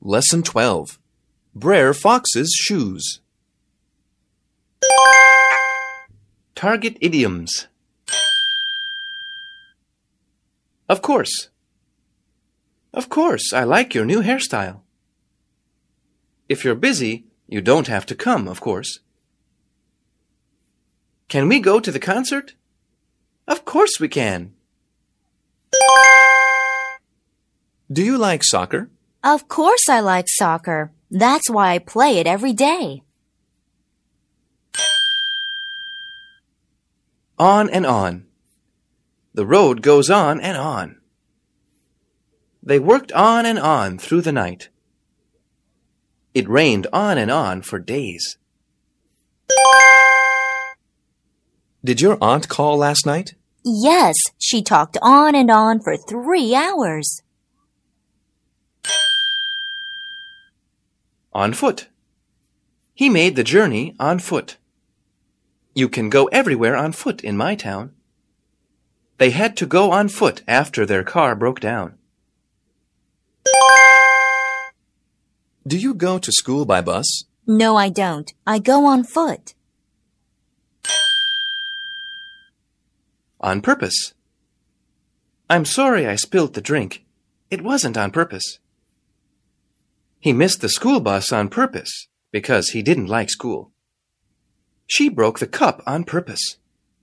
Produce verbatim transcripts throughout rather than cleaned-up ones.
Lesson twelve. Brer Fox's Shoes. Target idioms. Of course. Of course, I like your new hairstyle. If you're busy, you don't have to come, of course. Can we go to the concert? Of course we can. Do you like soccer? Of course I like soccer. That's why I play it every day. On and on. The road goes on and on. They worked on and on through the night. It rained on and on for days. Did your aunt call last night? Yes, she talked on and on for three hours. On foot. He made the journey on foot. You can go everywhere on foot in my town. They had to go on foot after their car broke down. Do you go to school by bus? No, I don't. I go on foot. On purpose. I'm sorry I spilled the drink. It wasn't on purpose. He missed the school bus on purpose because he didn't like school. She broke the cup on purpose.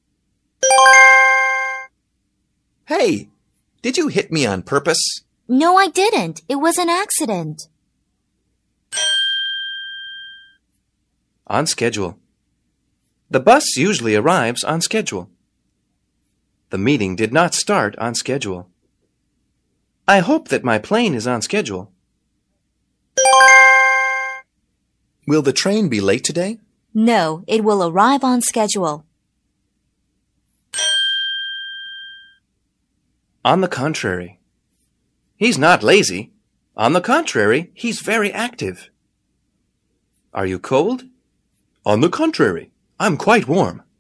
Hey, did you hit me on purpose? No, I didn't. It was an accident. On schedule. The bus usually arrives on schedule. The meeting did not start on schedule. I hope that my plane is on schedule. Will the train be late today? No, it will arrive on schedule. On the contrary. He's not lazy. On the contrary, he's very active. Are you cold? On the contrary, I'm quite warm.